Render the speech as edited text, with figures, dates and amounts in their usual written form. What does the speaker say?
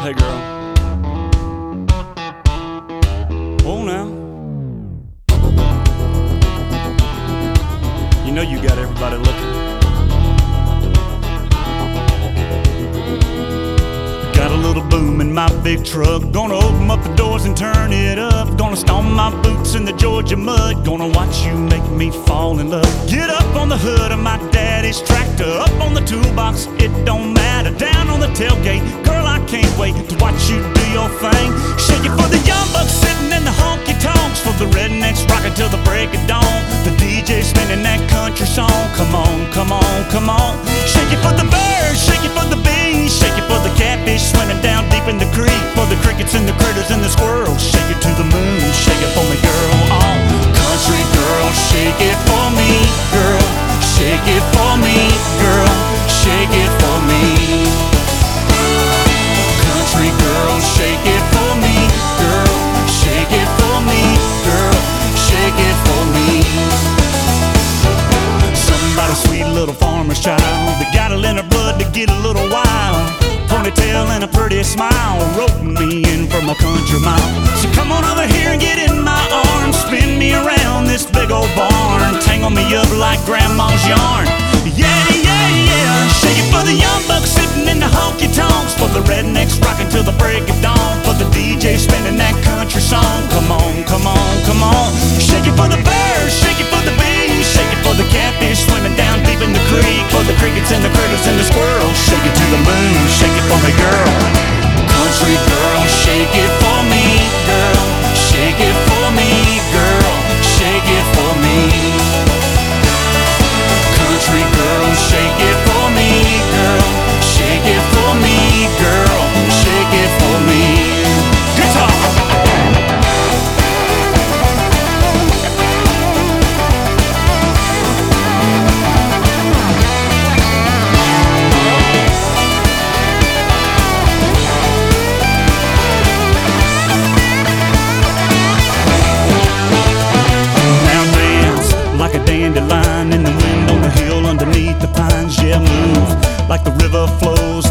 Hey girl. Oh now. You know you got everybody looking. Got a little boom in my big truck. Gonna open up the doors and turn it up. Gonna stomp my boots in the Georgia mud. Gonna watch you make me fall in love. Get up on the hood of my daddy's tractor. Up on the toolbox, it don't matter. Down on the tailgate, girl, I can't wait to watch you do your thing. Shake it for the young bucks sitting in the honky-tonks. For the rednecks rocking till the break of dawn. The DJ spinning that country song. Come on, come on, come on. Shake it for the birds, shake it for the bees. Shake it for the catfish swimming down deep in the creek. For the crickets and the critters and the squirrels. Shake it to the moon, shake it for me, girl. Oh, country girl, shake it for me, girl. Shake it for me, girl. Shake it for me. Country girl, shake it for me, girl. Shake it for me, girl. Shake it for me. Somebody sweet little farmer's child that got it in her blood to get a little wild. Ponytail and a pretty smile, roping me in from a country mile. So come on over here and get in my arms. Spin me around this big old barn. Tangle me up like grandma's yarn. Yeah, yeah, yeah. Shake it for the young bucks sitting in the honky-tonks. For the rednecks rocking till the break of dawn. For the DJ spinning that country song. Come on, come on, come on. Shake it for the birds, shake it for the bees. Shake it for the catfish swimming down deep in the creek. For the crickets and the critters and the squirrels. Shake it to the moon, shake it for me, girl. Country girl, shake it for me, girl. Shake it for me, girl. Shake it for me. Country girl, shake it for me, girl. Shake it for me, girl. Shake it for me. Guitar. Like a dandelion in the wind on the hill underneath the pines. Yeah, move like the river flows